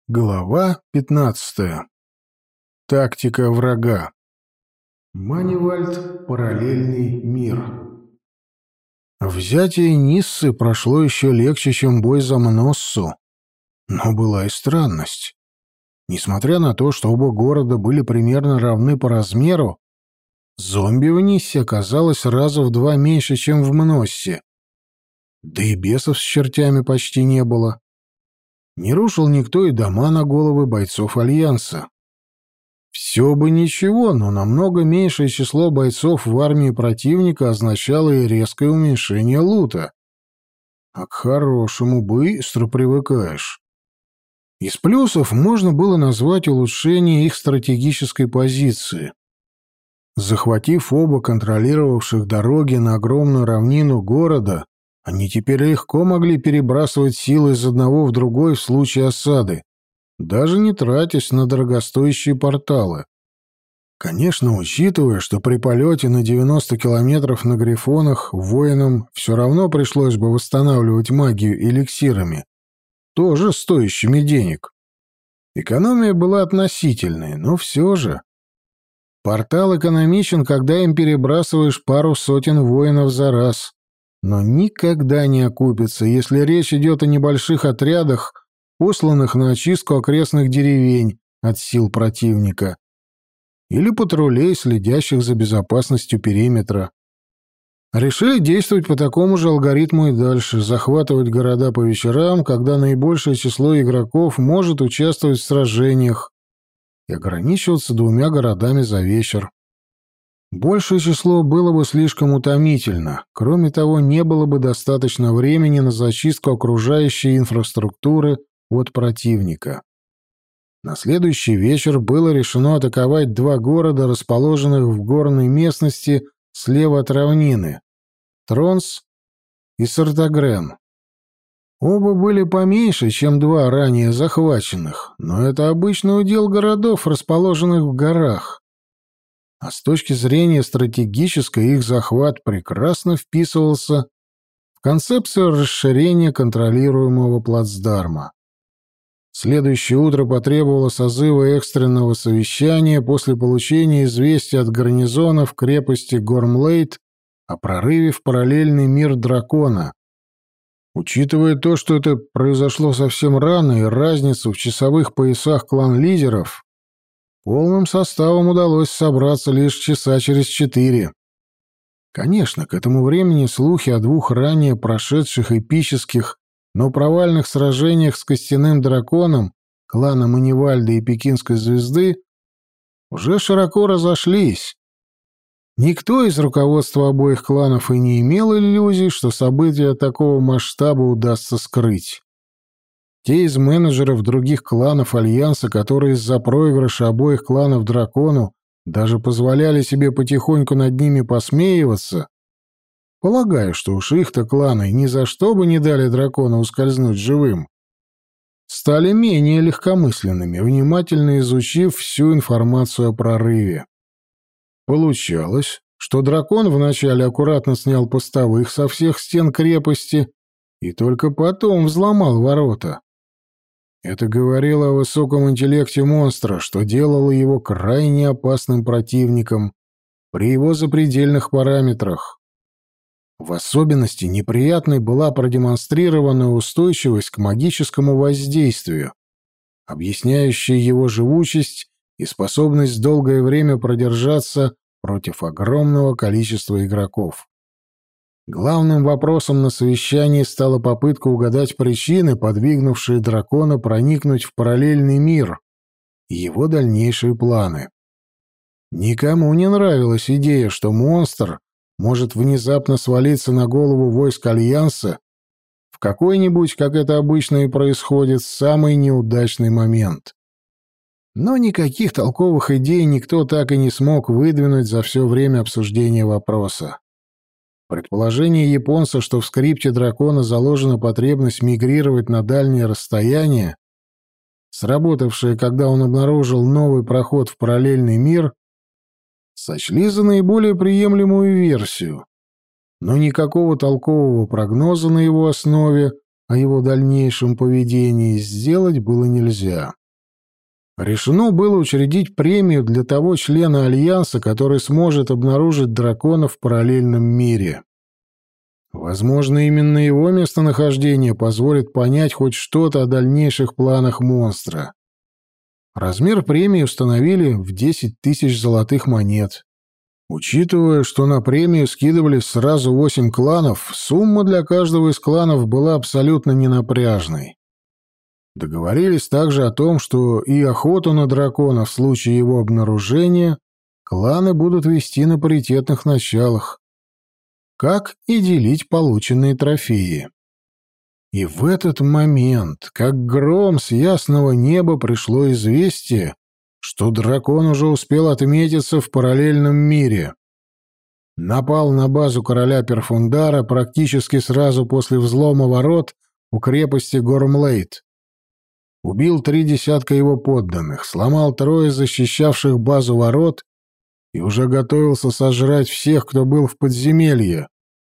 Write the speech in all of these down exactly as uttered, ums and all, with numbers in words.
Глава пятнадцатая. Тактика врага. Манивальд. Параллельный мир. Взятие Ниссы прошло еще легче, чем бой за Мноссу. Но была и странность. Несмотря на то, что оба города были примерно равны по размеру, зомби в Ниссе оказалось раза в два меньше, чем в Мноссе. Да и бесов с чертями почти не было. Не рушил никто и дома на головы бойцов Альянса. Все бы ничего, но намного меньшее число бойцов в армии противника означало и резкое уменьшение лута. А к хорошему быстро привыкаешь. Из плюсов можно было назвать улучшение их стратегической позиции. Захватив оба контролировавших дороги на огромную равнину города, они теперь легко могли перебрасывать силы из одного в другой в случае осады, даже не тратясь на дорогостоящие порталы. Конечно, учитывая, что при полете на девяносто километров на Грифонах воинам все равно пришлось бы восстанавливать магию эликсирами, тоже стоящими денег. Экономия была относительной, но все же. Портал экономичен, когда им перебрасываешь пару сотен воинов за раз. Но никогда не окупится, если речь идет о небольших отрядах, посланных на очистку окрестных деревень от сил противника, или патрулей, следящих за безопасностью периметра. Решили действовать по такому же алгоритму и дальше, захватывать города по вечерам, когда наибольшее число игроков может участвовать в сражениях, и ограничиваться двумя городами за вечер. Большее число было бы слишком утомительно. Кроме того, не было бы достаточно времени на зачистку окружающей инфраструктуры от противника. На следующий вечер было решено атаковать два города, расположенных в горной местности слева от равнины — Тронс и Сартагрен. Оба были поменьше, чем два ранее захваченных, но это обычный удел городов, расположенных в горах. А с точки зрения стратегической их захват прекрасно вписывался в концепцию расширения контролируемого плацдарма. Следующее утро потребовало созыва экстренного совещания после получения известия от гарнизона в крепости Гормлейд о прорыве в параллельный мир дракона. Учитывая то, что это произошло совсем рано и разницу в часовых поясах клан-лидеров, полным составом удалось собраться лишь часа через четыре. Конечно, к этому времени слухи о двух ранее прошедших эпических, но провальных сражениях с Костяным Драконом, кланом Манивальда и Пекинской Звезды уже широко разошлись. Никто из руководства обоих кланов и не имел иллюзий, что события такого масштаба удастся скрыть. Те из менеджеров других кланов Альянса, которые из-за проигрыша обоих кланов дракону даже позволяли себе потихоньку над ними посмеиваться, полагаю, что уж их-то кланы ни за что бы не дали дракону ускользнуть живым, стали менее легкомысленными, внимательно изучив всю информацию о прорыве. Получалось, что дракон вначале аккуратно снял постовых со всех стен крепости и только потом взломал ворота. Это говорило о высоком интеллекте монстра, что делало его крайне опасным противником при его запредельных параметрах. В особенности неприятной была продемонстрированная устойчивость к магическому воздействию, объясняющая его живучесть и способность долгое время продержаться против огромного количества игроков. Главным вопросом на совещании стала попытка угадать причины, подвигнувшие дракона проникнуть в параллельный мир, и его дальнейшие планы. Никому не нравилась идея, что монстр может внезапно свалиться на голову войск Альянса в какой-нибудь, как это обычно и происходит, самый неудачный момент. Но никаких толковых идей никто так и не смог выдвинуть за все время обсуждения вопроса. Предположение японца, что в скрипте дракона заложена потребность мигрировать на дальние расстояния, сработавшее, когда он обнаружил новый проход в параллельный мир, сочли за наиболее приемлемую версию, но никакого толкового прогноза на его основе о его дальнейшем поведении сделать было нельзя. Решено было учредить премию для того члена Альянса, который сможет обнаружить дракона в параллельном мире. Возможно, именно его местонахождение позволит понять хоть что-то о дальнейших планах монстра. Размер премии установили в десять тысяч золотых монет. Учитывая, что на премию скидывались сразу восемь кланов, сумма для каждого из кланов была абсолютно ненапряжной. Договорились также о том, что и охоту на дракона в случае его обнаружения кланы будут вести на паритетных началах, как и делить полученные трофеи. И в этот момент, как гром с ясного неба, пришло известие, что дракон уже успел отметиться в параллельном мире. Напал на базу короля Перфундара практически сразу после взлома ворот у крепости Гормлейд. Убил три десятка его подданных, сломал трое защищавших базу ворот и уже готовился сожрать всех, кто был в подземелье.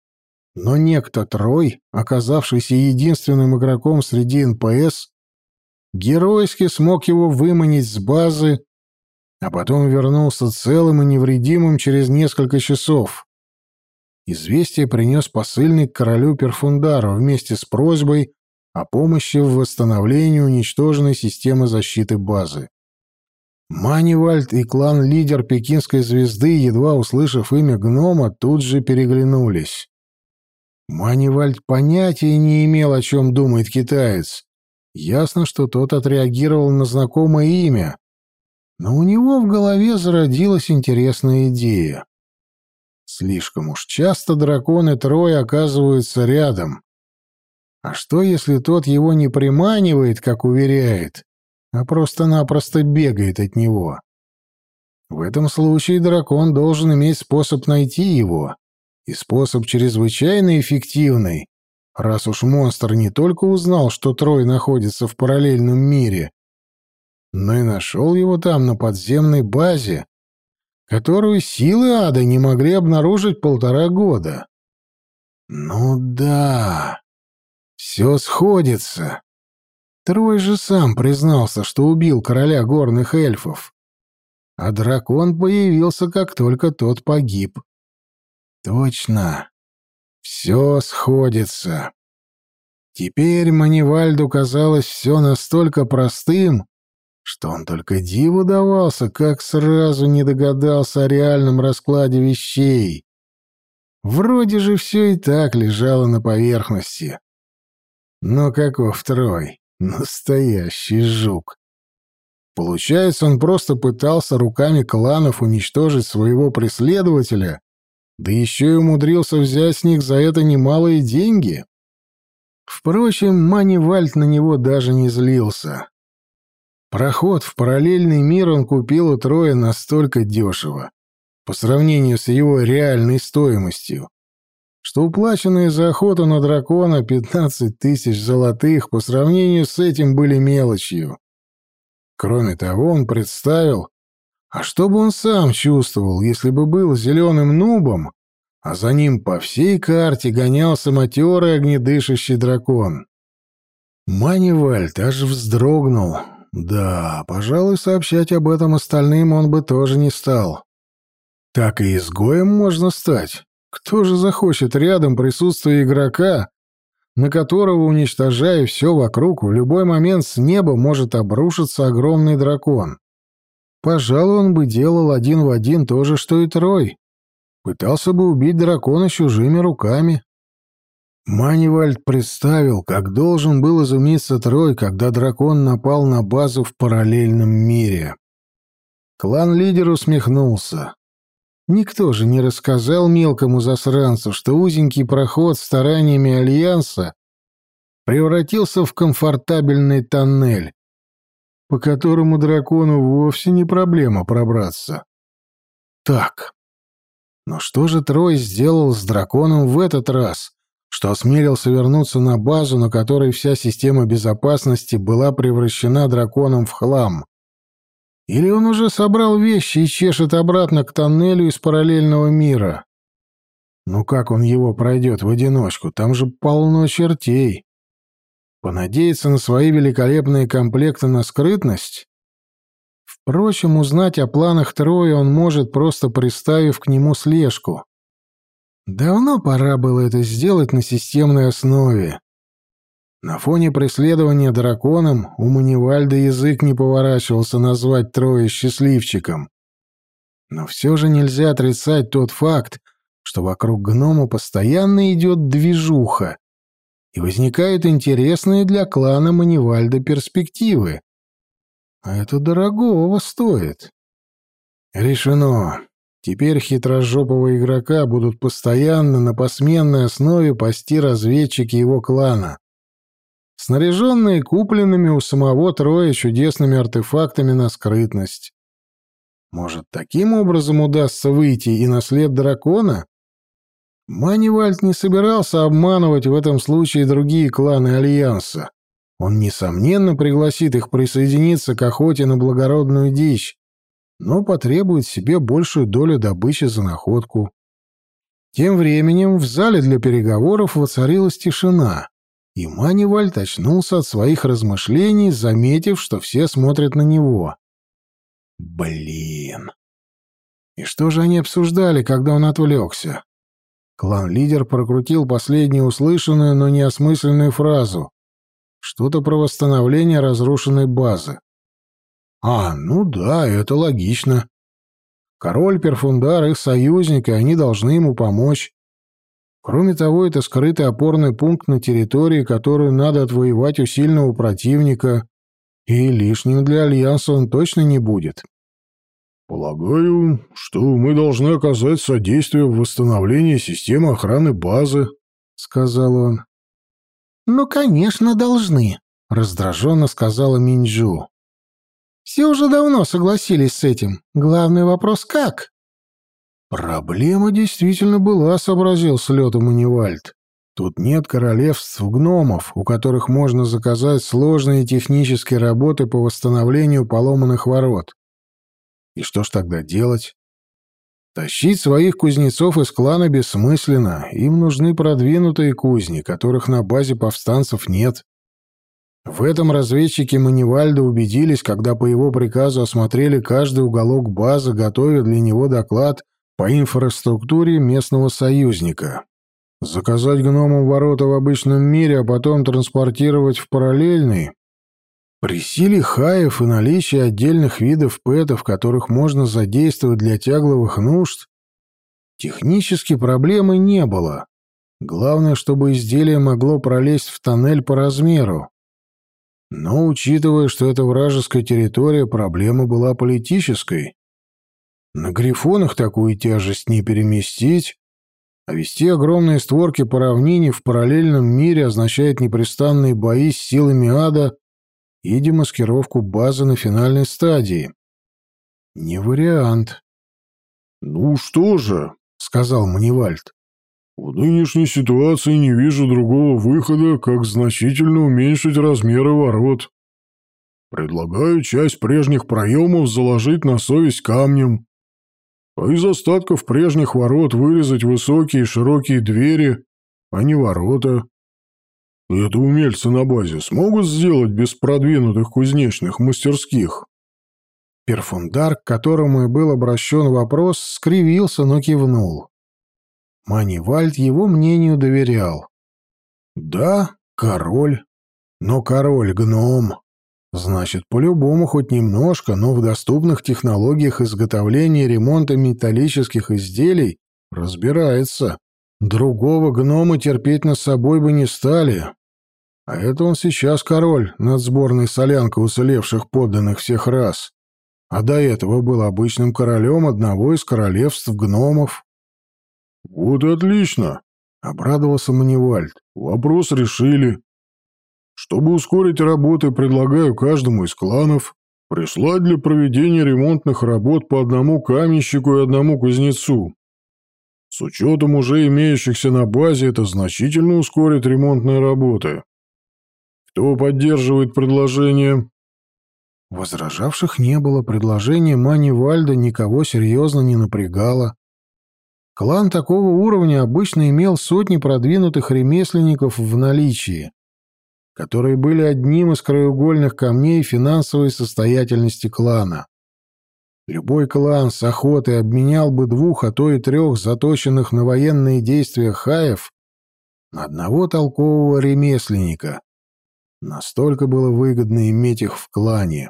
Но некто Трой, оказавшийся единственным игроком среди эн пэ эс, геройски смог его выманить с базы, а потом вернулся целым и невредимым через несколько часов. Известие принес посыльный к королю Перфундару вместе с просьбой о помощи в восстановлении уничтоженной системы защиты базы. Манивальд и клан-лидер Пекинской звезды, едва услышав имя гнома, тут же переглянулись. Манивальд понятия не имел, о чем думает китаец. Ясно, что тот отреагировал на знакомое имя, но у него в голове зародилась интересная идея. Слишком уж часто драконы Трой оказываются рядом. А что, если тот его не приманивает, как уверяет, а просто-напросто бегает от него? В этом случае дракон должен иметь способ найти его, и способ чрезвычайно эффективный, раз уж монстр не только узнал, что Трой находится в параллельном мире, но и нашел его там, на подземной базе, которую силы ада не могли обнаружить полтора года. Ну да, все сходится. Трой же сам признался, что убил короля горных эльфов, а дракон появился, как только тот погиб. Точно. Все сходится. Теперь Манивальду казалось все настолько простым, что он только диву давался, как сразу не догадался о реальном раскладе вещей. Вроде же все и так лежало на поверхности. Но каков Трой? Настоящий жук. Получается, он просто пытался руками кланов уничтожить своего преследователя, да еще и умудрился взять с них за это немалые деньги. Впрочем, Манивальд на него даже не злился. Проход в параллельный мир он купил у Троя настолько дешево, по сравнению с его реальной стоимостью, что уплаченные за охоту на дракона пятнадцать тысяч золотых по сравнению с этим были мелочью. Кроме того, он представил, а что бы он сам чувствовал, если бы был зеленым нубом, а за ним по всей карте гонялся матерый огнедышащий дракон? Манивальд аж вздрогнул. Да, пожалуй, сообщать об этом остальным он бы тоже не стал. Так и изгоем можно стать. Кто же захочет рядом присутствия игрока, на которого, уничтожая все вокруг, в любой момент с неба может обрушиться огромный дракон? Пожалуй, он бы делал один в один то же, что и Трой. Пытался бы убить дракона чужими руками. Манивальд представил, как должен был изумиться Трой, когда дракон напал на базу в параллельном мире. Клан-лидер усмехнулся. Никто же не рассказал мелкому засранцу, что узенький проход стараниями Альянса превратился в комфортабельный тоннель, по которому дракону вовсе не проблема пробраться. Так, но что же Трой сделал с драконом в этот раз, что осмелился вернуться на базу, на которой вся система безопасности была превращена драконом в хлам? Или он уже собрал вещи и чешет обратно к тоннелю из параллельного мира? Ну как он его пройдет в одиночку? Там же полно чертей. Понадеяться на свои великолепные комплекты на скрытность? Впрочем, узнать о планах Троя он может, просто приставив к нему слежку. Давно пора было это сделать на системной основе. На фоне преследования драконом у Манивальда язык не поворачивался назвать Троя счастливчиком. Но все же нельзя отрицать тот факт, что вокруг гнома постоянно идет движуха, и возникают интересные для клана Манивальда перспективы. А это дорогого стоит. Решено. Теперь хитрожопого игрока будут постоянно на посменной основе пасти разведчики его клана, снаряженные купленными у самого Троя чудесными артефактами на скрытность. Может, таким образом удастся выйти и на след дракона? Манивальд не собирался обманывать в этом случае другие кланы Альянса. Он, несомненно, пригласит их присоединиться к охоте на благородную дичь, но потребует себе большую долю добычи за находку. Тем временем в зале для переговоров воцарилась тишина, и Манивальд очнулся от своих размышлений, заметив, что все смотрят на него. Блин. И что же они обсуждали, когда он отвлекся? Клан-лидер прокрутил последнюю услышанную, но неосмысленную фразу. Что-то про восстановление разрушенной базы. А, ну да, это логично. Король Перфундар — их союзник, и они должны ему помочь. Кроме того, это скрытый опорный пункт на территории, которую надо отвоевать у сильного противника, и лишним для Альянса он точно не будет. «Полагаю, что мы должны оказать содействие в восстановлении системы охраны базы», — сказал он. «Ну, конечно, должны», — раздраженно сказала Минджу. «Все уже давно согласились с этим. Главный вопрос — как?» «Проблема действительно была», — сообразил с лету Манивальд. «Тут нет королевств-гномов, у которых можно заказать сложные технические работы по восстановлению поломанных ворот. И что ж тогда делать? Тащить своих кузнецов из клана бессмысленно, им нужны продвинутые кузни, которых на базе повстанцев нет. В этом разведчики Манивальда убедились, когда по его приказу осмотрели каждый уголок базы, готовя для него доклад по инфраструктуре местного союзника. Заказать гномам ворота в обычном мире, а потом транспортировать в параллельный? При силе хаев и наличии отдельных видов пэтов, которых можно задействовать для тягловых нужд, технически проблемы не было. Главное, чтобы изделие могло пролезть в тоннель по размеру. Но, учитывая, что это вражеская территория, проблема была политической. На грифонах такую тяжесть не переместить, а вести огромные створки по равнине в параллельном мире означает непрестанные бои с силами ада и демаскировку базы на финальной стадии. Не вариант. «Ну что же», — сказал Манивальд, — «в нынешней ситуации не вижу другого выхода, как значительно уменьшить размеры ворот. Предлагаю часть прежних проемов заложить на совесть камнем, а из остатков прежних ворот вырезать высокие широкие двери, а не ворота. Это умельцы на базе смогут сделать без продвинутых кузнечных мастерских?» Перфундар, к которому и был обращен вопрос, скривился, но кивнул. Манивальд его мнению доверял. «Да, король, но король-гном. Значит, по-любому хоть немножко, но в доступных технологиях изготовления и ремонта металлических изделий разбирается. Другого гнома терпеть над собой бы не стали. А это он сейчас король над сборной солянкой уцелевших подданных всех рас. А до этого был обычным королем одного из королевств гномов». «Вот и отлично», — обрадовался Манивальд. «Вопрос решили. Чтобы ускорить работы, предлагаю каждому из кланов прислать для проведения ремонтных работ по одному каменщику и одному кузнецу. С учетом уже имеющихся на базе это значительно ускорит ремонтные работы. Кто поддерживает предложение?» Возражавших не было, предложение Манивальда никого серьезно не напрягало. Клан такого уровня обычно имел сотни продвинутых ремесленников в наличии. которые были одним из краеугольных камней финансовой состоятельности клана. Любой клан с охотой обменял бы двух, а то и трех заточенных на военные действия хаев на одного толкового ремесленника. Настолько было выгодно иметь их в клане.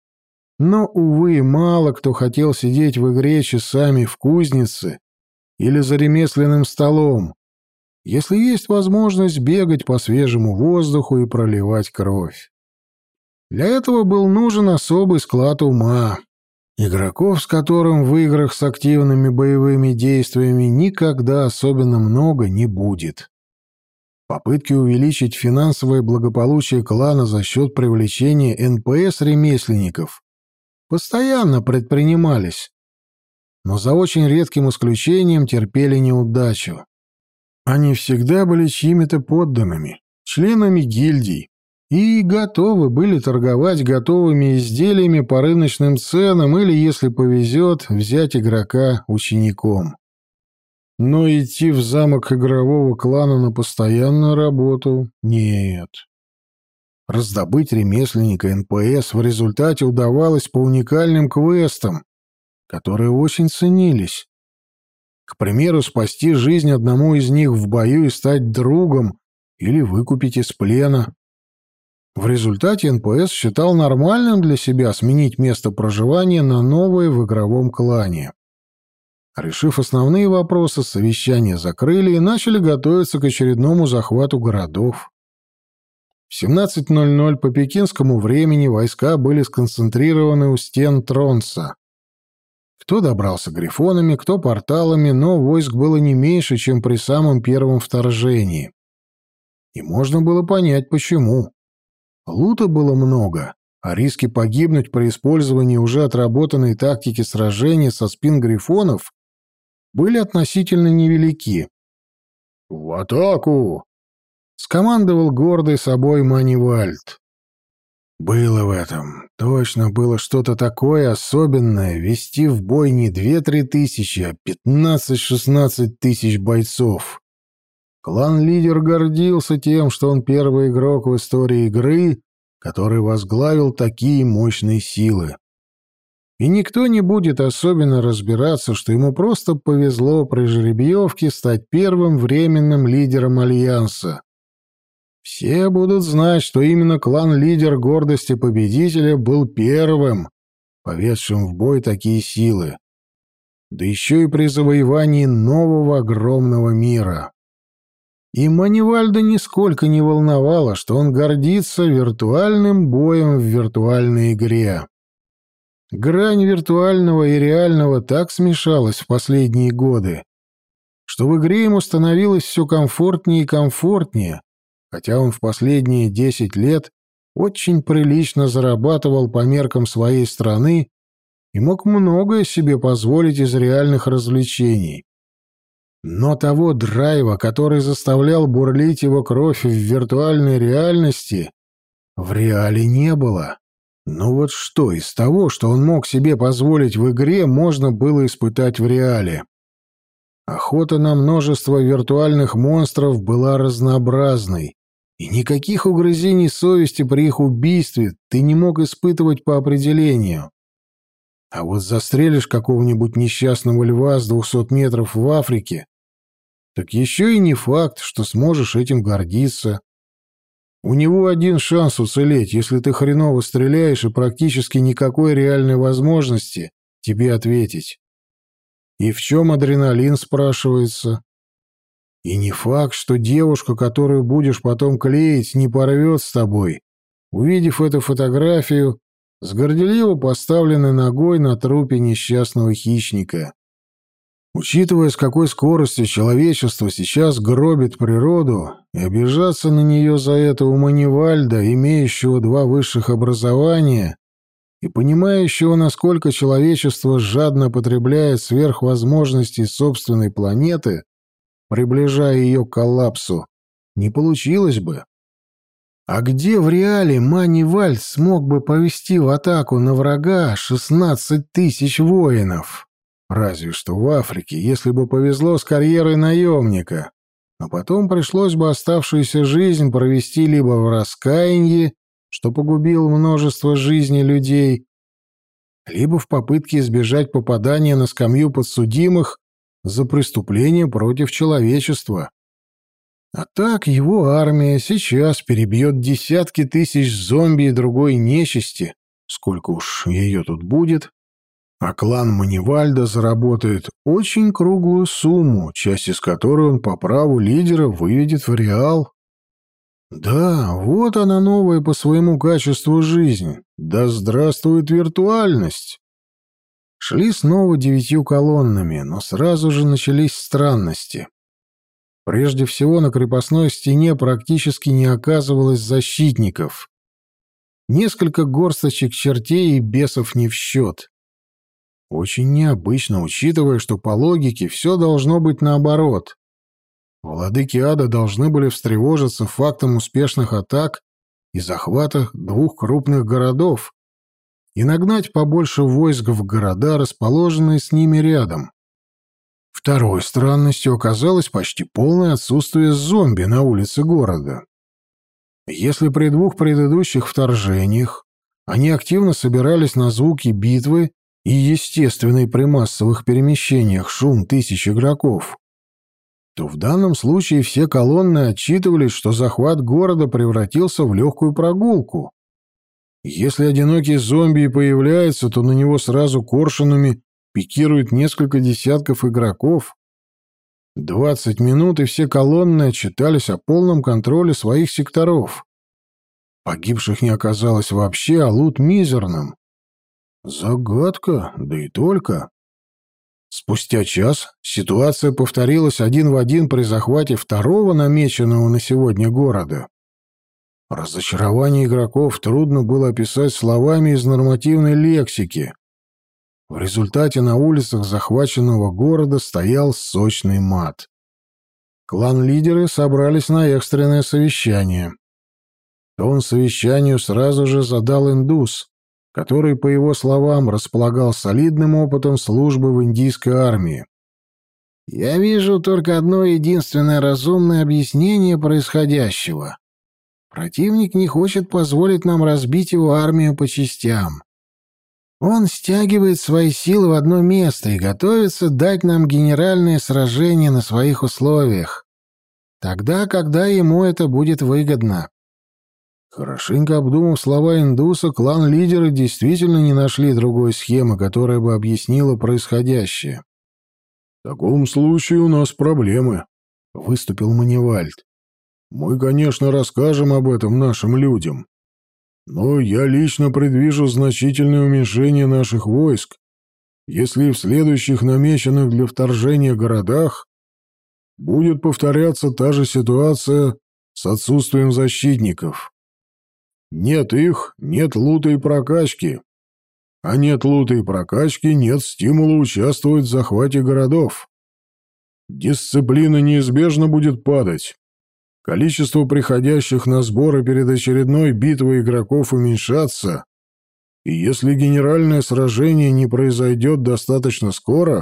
Но, увы, мало кто хотел сидеть в игре часами в кузнице или за ремесленным столом, если есть возможность бегать по свежему воздуху и проливать кровь. Для этого был нужен особый склад ума, игроков, с которым в играх с активными боевыми действиями никогда особенно много не будет. Попытки увеличить финансовое благополучие клана за счет привлечения эн пэ эс-ремесленников постоянно предпринимались, но за очень редким исключением терпели неудачу. Они всегда были чьими-то подданными, членами гильдий, и готовы были торговать готовыми изделиями по рыночным ценам или, если повезет, взять игрока учеником. Но идти в замок игрового клана на постоянную работу — нет. Раздобыть ремесленника эн пэ эс в результате удавалось по уникальным квестам, которые очень ценились. К примеру, спасти жизнь одному из них в бою и стать другом или выкупить из плена. В результате эн пэ эс считал нормальным для себя сменить место проживания на новое в игровом клане. Решив основные вопросы, совещание закрыли и начали готовиться к очередному захвату городов. В семнадцать ноль ноль по пекинскому времени войска были сконцентрированы у стен Тронса. Кто добрался грифонами, кто порталами, но войск было не меньше, чем при самом первом вторжении. И можно было понять, почему. Лута было много, а риски погибнуть при использовании уже отработанной тактики сражения со спин грифонов были относительно невелики. «В атаку!» — скомандовал гордый собой Манивальд. Было в этом, точно было что-то такое особенное — вести в бой не две-три тысячи, а пятнадцать-шестнадцать тысяч бойцов. Клан-лидер гордился тем, что он первый игрок в истории игры, который возглавил такие мощные силы. И никто не будет особенно разбираться, что ему просто повезло при жеребьевке стать первым временным лидером Альянса. Все будут знать, что именно клан-лидер гордости победителя был первым, поведшим в бой такие силы. Да еще и при завоевании нового огромного мира. И Манивальда нисколько не волновало, что он гордится виртуальным боем в виртуальной игре. Грань виртуального и реального так смешалась в последние годы, что в игре ему становилось все комфортнее и комфортнее, хотя он в последние десять лет очень прилично зарабатывал по меркам своей страны и мог многое себе позволить из реальных развлечений. Но того драйва, который заставлял бурлить его кровь в виртуальной реальности, в реале не было. Но вот что из того, что он мог себе позволить в игре, можно было испытать в реале? Охота на множество виртуальных монстров была разнообразной, и никаких угрызений совести при их убийстве ты не мог испытывать по определению. А вот застрелишь какого-нибудь несчастного льва с двухсот метров в Африке, так еще и не факт, что сможешь этим гордиться. У него один шанс уцелеть, если ты хреново стреляешь, и практически никакой реальной возможности тебе ответить. И в чем адреналин, спрашивается? И не факт, что девушка, которую будешь потом клеить, не порвет с тобой, увидев эту фотографию с горделиво поставленной ногой на трупе несчастного хищника. Учитывая, с какой скоростью человечество сейчас гробит природу, и обижаться на нее за это у Манивальда, имеющего два высших образования, и понимающего, насколько человечество жадно потребляет сверхвозможностей собственной планеты, приближая ее к коллапсу, не получилось бы. А где в реале Манивальд смог бы повести в атаку на врага шестнадцать тысяч воинов? Разве что в Африке, если бы повезло с карьерой наемника. Но потом пришлось бы оставшуюся жизнь провести либо в раскаянии, что погубило множество жизней людей, либо в попытке избежать попадания на скамью подсудимых за преступление против человечества. А так его армия сейчас перебьет десятки тысяч зомби и другой нечисти, сколько уж ее тут будет, а клан Манивальда заработает очень круглую сумму, часть из которой он по праву лидера выведет в реал. Да, вот она новая по своему качеству жизнь. Да здравствует виртуальность! Шли снова девятью колоннами, но сразу же начались странности. Прежде всего, на крепостной стене практически не оказывалось защитников. Несколько горсточек чертей и бесов не в счет. Очень необычно, учитывая, что по логике все должно быть наоборот. Владыки ада должны были встревожиться фактом успешных атак и захвата двух крупных городов и нагнать побольше войск в города, расположенные с ними рядом. Второй странностью оказалось почти полное отсутствие зомби на улице города. Если при двух предыдущих вторжениях они активно собирались на звуки битвы и естественный при массовых перемещениях шум тысяч игроков, то в данном случае все колонны отчитывались, что захват города превратился в легкую прогулку. Если одинокий зомби и появляется, то на него сразу коршунами пикирует несколько десятков игроков. Двадцать минут, и все колонны отчитались о полном контроле своих секторов. Погибших не оказалось вообще, а лут мизерным. Загадка, да и только. Спустя час ситуация повторилась один в один при захвате второго намеченного на сегодня города. Разочарование игроков трудно было описать словами из нормативной лексики. В результате на улицах захваченного города стоял сочный мат. Клан-лидеры собрались на экстренное совещание. Тон совещанию сразу же задал индус, который, по его словам, располагал солидным опытом службы в индийской армии. «Я вижу только одно единственное разумное объяснение происходящего. Противник не хочет позволить нам разбить его армию по частям. Он стягивает свои силы в одно место и готовится дать нам генеральное сражение на своих условиях. Тогда, когда ему это будет выгодно». Хорошенько обдумав слова индуса, клан-лидеры действительно не нашли другой схемы, которая бы объяснила происходящее. «В таком случае у нас проблемы», — выступил Манивальд. «Мы, конечно, расскажем об этом нашим людям, но я лично предвижу значительное уменьшение наших войск, если в следующих намеченных для вторжения городах будет повторяться та же ситуация с отсутствием защитников. Нет их, нет лута и прокачки. А нет лута и прокачки, нет стимула участвовать в захвате городов. Дисциплина неизбежно будет падать. Количество приходящих на сборы перед очередной битвой игроков уменьшаться, и если генеральное сражение не произойдет достаточно скоро,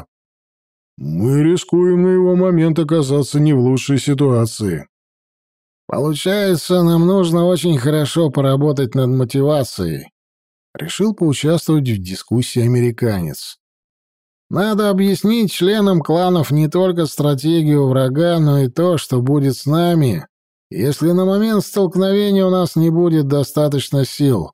мы рискуем на его момент оказаться не в лучшей ситуации. Получается, нам нужно очень хорошо поработать над мотивацией. Решил поучаствовать в дискуссии американец. Надо объяснить членам кланов не только стратегию врага, но и то, что будет с нами, если на момент столкновения у нас не будет достаточно сил.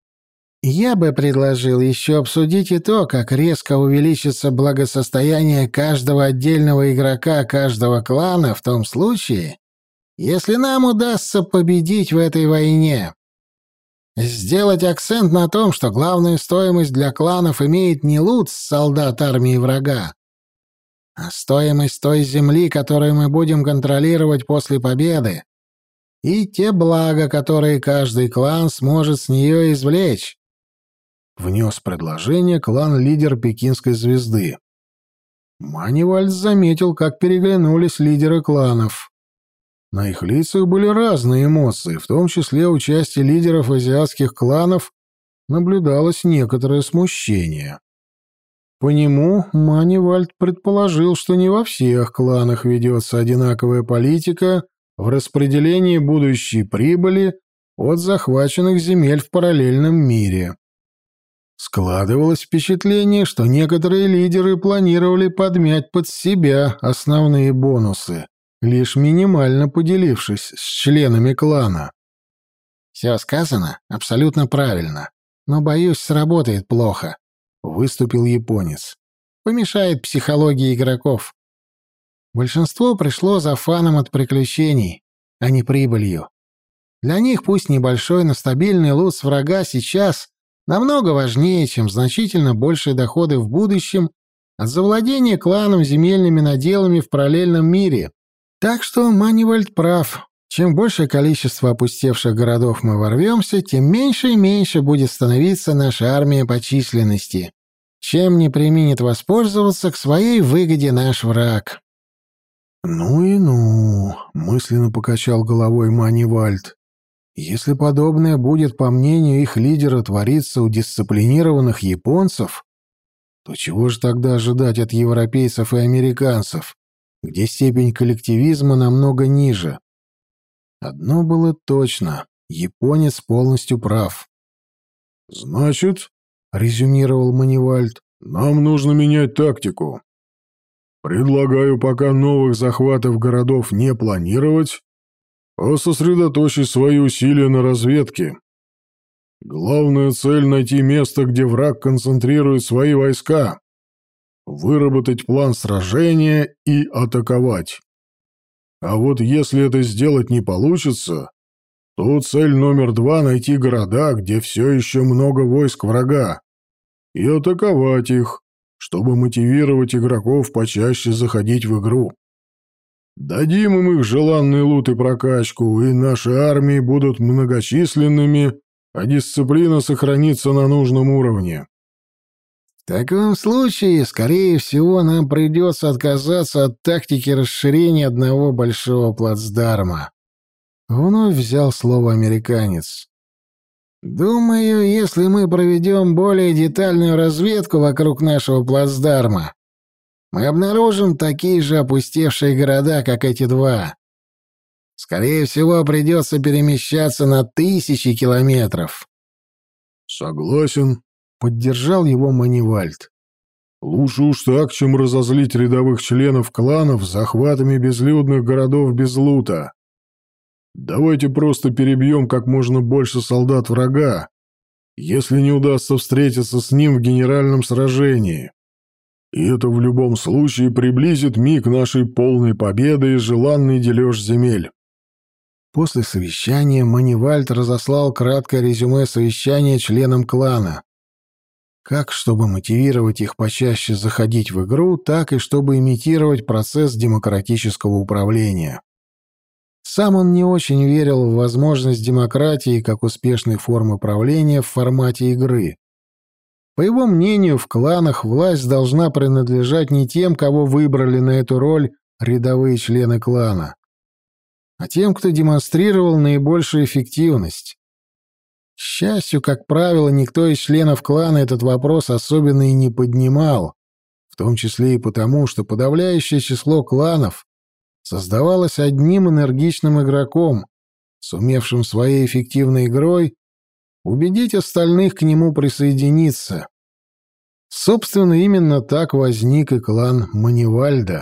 Я бы предложил еще обсудить и то, как резко увеличится благосостояние каждого отдельного игрока каждого клана в том случае, если нам удастся победить в этой войне. Сделать акцент на том, что главную стоимость для кланов имеет не лут с солдат армии врага, а стоимость той земли, которую мы будем контролировать после победы, и те блага, которые каждый клан сможет с нее извлечь. Внес предложение клан-лидер Пекинской звезды. Манивальд заметил, как переглянулись лидеры кланов. На их лицах были разные эмоции, в том числе у части лидеров азиатских кланов наблюдалось некоторое смущение. По нему Манивальд предположил, что не во всех кланах ведется одинаковая политика в распределении будущей прибыли от захваченных земель в параллельном мире. Складывалось впечатление, что некоторые лидеры планировали подмять под себя основные бонусы, лишь минимально поделившись с членами клана. «Все сказано абсолютно правильно, но, боюсь, сработает плохо», — выступил японец. «Помешает психологии игроков. Большинство пришло за фаном от приключений, а не прибылью. Для них пусть небольшой, но стабильный лут с врага сейчас намного важнее, чем значительно большие доходы в будущем от завладения кланом земельными наделами в параллельном мире. Так что Манивальд прав. Чем большее количество опустевших городов мы ворвемся, тем меньше и меньше будет становиться наша армия по численности. Чем не применит воспользоваться к своей выгоде наш враг». «Ну и ну», — мысленно покачал головой Манивальд. «Если подобное будет, по мнению их лидера, твориться у дисциплинированных японцев, то чего же тогда ожидать от европейцев и американцев, где степень коллективизма намного ниже?» Одно было точно — японец полностью прав. «Значит, — резюмировал Манивальд, — нам нужно менять тактику. Предлагаю пока новых захватов городов не планировать, а сосредоточить свои усилия на разведке. Главная цель — найти место, где враг концентрирует свои войска, выработать план сражения и атаковать. А вот если это сделать не получится, то цель номер два — найти города, где все еще много войск врага, и атаковать их, чтобы мотивировать игроков почаще заходить в игру. Дадим им их желанный лут и прокачку, и наши армии будут многочисленными, а дисциплина сохранится на нужном уровне». «В таком случае, скорее всего, нам придется отказаться от тактики расширения одного большого плацдарма». Вновь взял слово американец. «Думаю, если мы проведем более детальную разведку вокруг нашего плацдарма, мы обнаружим такие же опустевшие города, как эти два. Скорее всего, придется перемещаться на тысячи километров». «Согласен», — поддержал его Манивальд. «Лучше уж так, чем разозлить рядовых членов кланов захватами безлюдных городов без лута. Давайте просто перебьем как можно больше солдат врага, если не удастся встретиться с ним в генеральном сражении. И это в любом случае приблизит миг нашей полной победы и желанный дележ земель». После совещания Манивальд разослал краткое резюме совещания членам клана. Как чтобы мотивировать их почаще заходить в игру, так и чтобы имитировать процесс демократического управления. Сам он не очень верил в возможность демократии как успешной формы правления в формате игры. По его мнению, в кланах власть должна принадлежать не тем, кого выбрали на эту роль рядовые члены клана, а тем, кто демонстрировал наибольшую эффективность. К счастью, как правило, никто из членов клана этот вопрос особенно и не поднимал, в том числе и потому, что подавляющее число кланов создавалось одним энергичным игроком, сумевшим своей эффективной игрой убедить остальных к нему присоединиться. Собственно, именно так возник и клан Манивальда.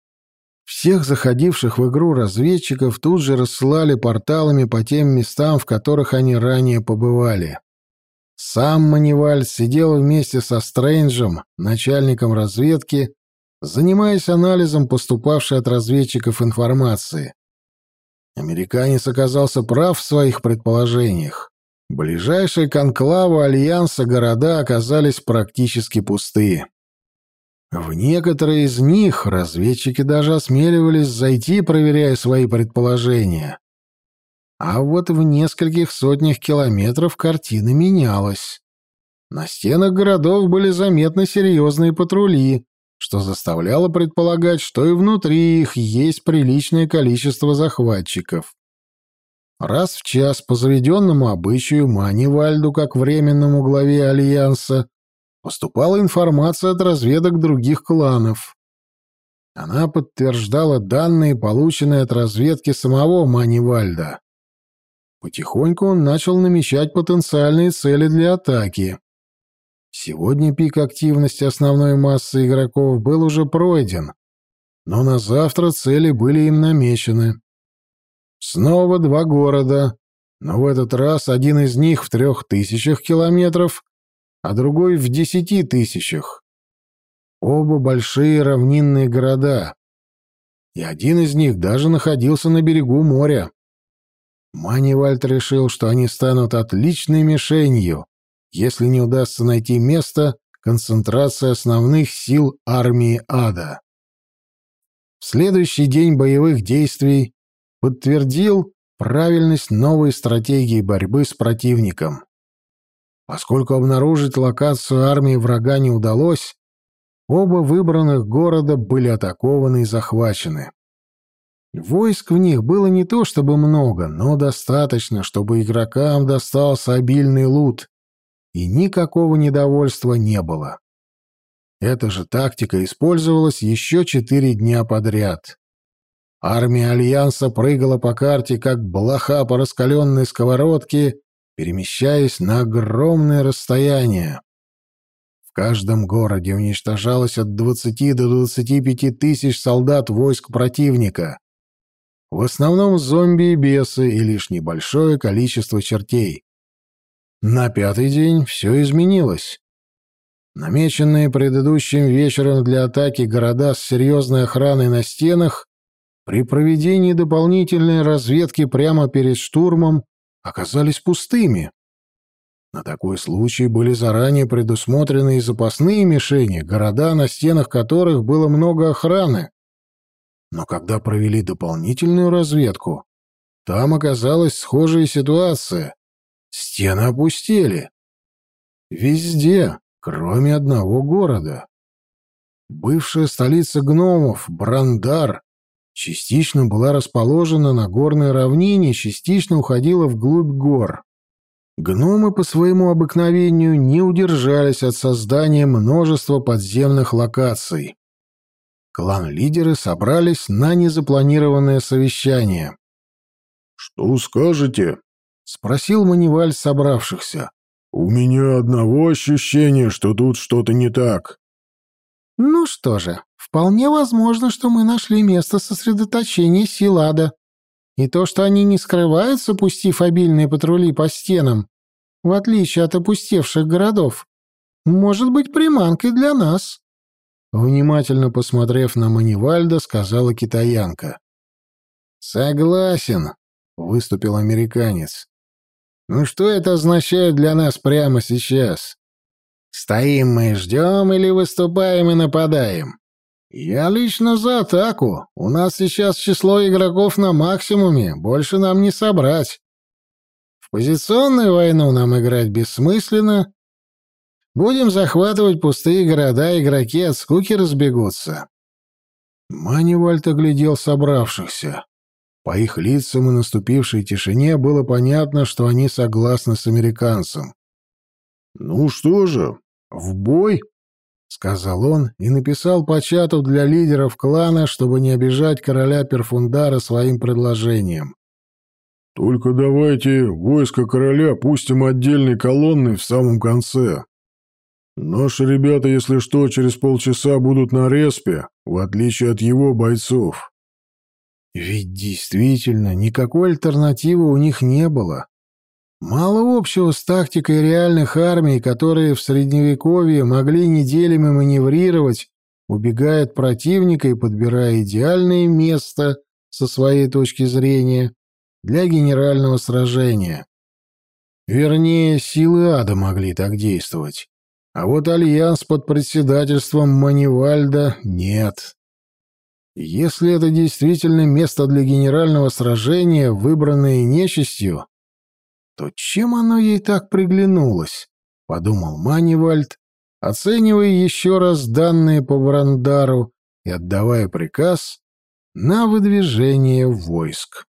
Всех заходивших в игру разведчиков тут же рассылали порталами по тем местам, в которых они ранее побывали. Сам Манивальд сидел вместе со Стрэнджем, начальником разведки, занимаясь анализом поступавшей от разведчиков информации. Американец оказался прав в своих предположениях. Ближайшие к анклаву Альянса города оказались практически пустые. В некоторые из них разведчики даже осмеливались зайти, проверяя свои предположения. А вот в нескольких сотнях километров картина менялась. На стенах городов были заметны серьезные патрули, что заставляло предполагать, что и внутри их есть приличное количество захватчиков. Раз в час по заведенному обычаю Манивальду, как временному главе Альянса, поступала информация от разведок других кланов. Она подтверждала данные, полученные от разведки самого Манивальда. Потихоньку он начал намечать потенциальные цели для атаки. Сегодня пик активности основной массы игроков был уже пройден, но на завтра цели были им намечены. Снова два города, но в этот раз один из них в трех тысячах километров, а другой в десяти тысячах. Оба большие равнинные города, и один из них даже находился на берегу моря. Манивальд решил, что они станут отличной мишенью, если не удастся найти место концентрации основных сил армии ада. В следующий день боевых действий подтвердил правильность новой стратегии борьбы с противником. Поскольку обнаружить локацию армии врага не удалось, оба выбранных города были атакованы и захвачены. Войск в них было не то чтобы много, но достаточно, чтобы игрокам достался обильный лут, и никакого недовольства не было. Эта же тактика использовалась еще четыре дня подряд. Армия Альянса прыгала по карте, как блоха по раскаленной сковородке, перемещаясь на огромное расстояние. В каждом городе уничтожалось от двадцати до двадцати пяти тысяч солдат войск противника. В основном зомби и бесы, и лишь небольшое количество чертей. На пятый день все изменилось. Намеченные предыдущим вечером для атаки города с серьезной охраной на стенах при проведении дополнительной разведки прямо перед штурмом оказались пустыми. На такой случай были заранее предусмотрены и запасные мишени, города, на стенах которых было много охраны. Но когда провели дополнительную разведку, там оказалась схожая ситуация. Стены опустели. Везде, кроме одного города. Бывшая столица гномов, Брандар, частично была расположена на горной равнине, частично уходила вглубь гор. Гномы по своему обыкновению не удержались от создания множества подземных локаций. Клан-лидеры собрались на незапланированное совещание. «Что скажете?» — спросил Маниваль собравшихся. «У меня одного ощущения, что тут что-то не так». «Ну что же, вполне возможно, что мы нашли место сосредоточения сил ада. И то, что они не скрываются, пустив обильные патрули по стенам, в отличие от опустевших городов, может быть приманкой для нас». Внимательно посмотрев на Манивальда, сказала китаянка. «Согласен», — выступил американец. «Ну что это означает для нас прямо сейчас? Стоим мы и ждем или выступаем и нападаем? Я лично за атаку. У нас сейчас число игроков на максимуме, больше нам не собрать. В позиционную войну нам играть бессмысленно. Будем захватывать пустые города, игроки от скуки разбегутся». Манивальд оглядел собравшихся. По их лицам и наступившей тишине было понятно, что они согласны с американцем. «Ну что же, в бой?» — сказал он и написал по чату для лидеров клана, чтобы не обижать короля Перфундара своим предложением. «Только давайте войско короля пустим отдельной колонной в самом конце. Наши ребята, если что, через полчаса будут на респе, в отличие от его бойцов». Ведь действительно никакой альтернативы у них не было. Мало общего с тактикой реальных армий, которые в Средневековье могли неделями маневрировать, убегая от противника и подбирая идеальное место со своей точки зрения для генерального сражения. Вернее, силы ада могли так действовать. А вот альянс под председательством Манивальда нет. Если это действительно место для генерального сражения, выбранное нечистью, то чем оно ей так приглянулось, — подумал Манивальд, оценивая еще раз данные по Брандару и отдавая приказ на выдвижение войск.